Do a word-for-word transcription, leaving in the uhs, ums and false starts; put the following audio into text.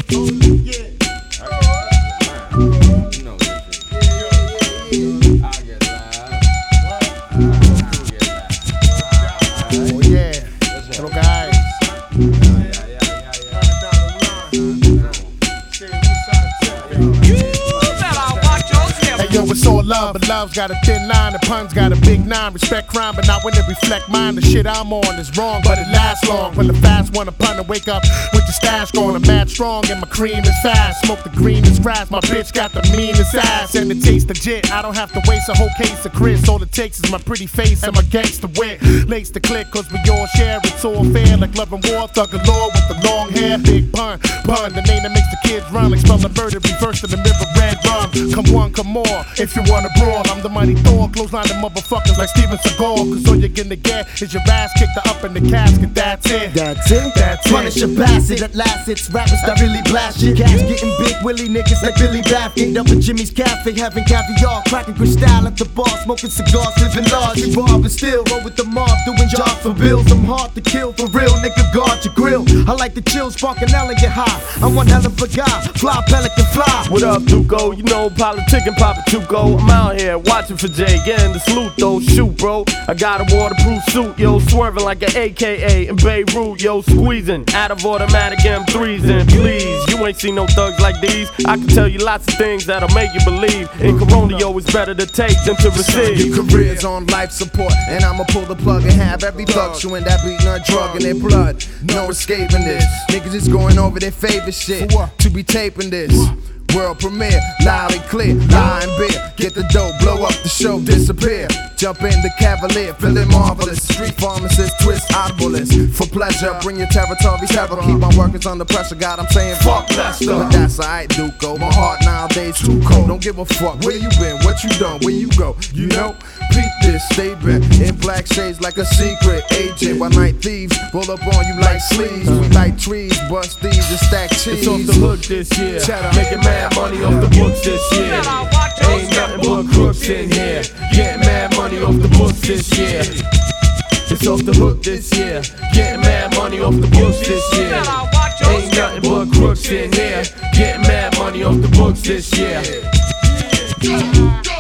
But love's got a thin line, the pun's got a big nine. Respect crime, but not when it reflect mine. The shit I'm on is wrong, but it lasts long. When the fast one, a pun to wake up with the stash going. I'm mad strong and my cream is fast. Smoke the greenest grass, my bitch got the meanest ass. And it tastes legit, I don't have to waste a whole case of Chris. All it takes is my pretty face and my gangster wit. Lace the click, cause we all share, it's all fair. Like love and war, thug galore with the long hair. Big pun, pun, the name that makes the kids run. Like spell the murder, reverse to the river, red rum. Come one, come more, if you wanna brawl. I'm the mighty Thor, clothesline the motherfuckers like Steven Seagal. Cause all you're gonna get is your ass kicked up in the casket, that's it. That's it? That's it. Punish a bastard, at last it's rappers that really blast shit. Cats getting big willy niggas like Billy Baffin. Up at Jimmy's Cafe, having caviar, cracking crystal at the bar, smoking cigars, living large. We rob and still roll with the mob, doing jobs for bills. I'm hard to kill, for real, nigga, guard your grill. I like the chill, sparking elegant high. I'm one hell of a guy, fly pelican fly. What up, Duco? You know, politicking, Papa Tuco. I'm out here watching for Jay, getting the salute though. Shoot, bro, I got a waterproof suit, yo, swerving like an A K A in Beirut, yo, squeezing out of automatic M threes. And please, you ain't seen no thugs like these. I can tell you lots of things that'll make you believe. In Corona, yo, it's better to take than to receive. Your career's on life support, and I'ma pull the plug and have every thug chewing that beating a drug in their blood. No escaping this. Niggas is going over their favorite shit to be taping this. World premiere, loud and clear, lie and beer. Get the dough, blow up the show, disappear. Jump in the Cavalier, feeling marvelous. Street pharmacist, twist audiblest. For pleasure, bring your territory terror. Keep my workers under pressure, God, I'm saying fuck Lester. But that's alright, Duco. My heart nowadays too cold. Don't give a fuck where you been, what you done, where you go. You know, peep this, stay back. In black shades like a secret agent. While night thieves roll up on you like sleeves. We like trees, bust thieves and stack cheese. It's off the hook this year, making mad money off the books this year. Ain't nothing but crooks in here, getting mad money off the books this year. It's off the hook this year, getting mad money off the books this year. Ain't nothing but crooks in here, getting mad money off the books this year.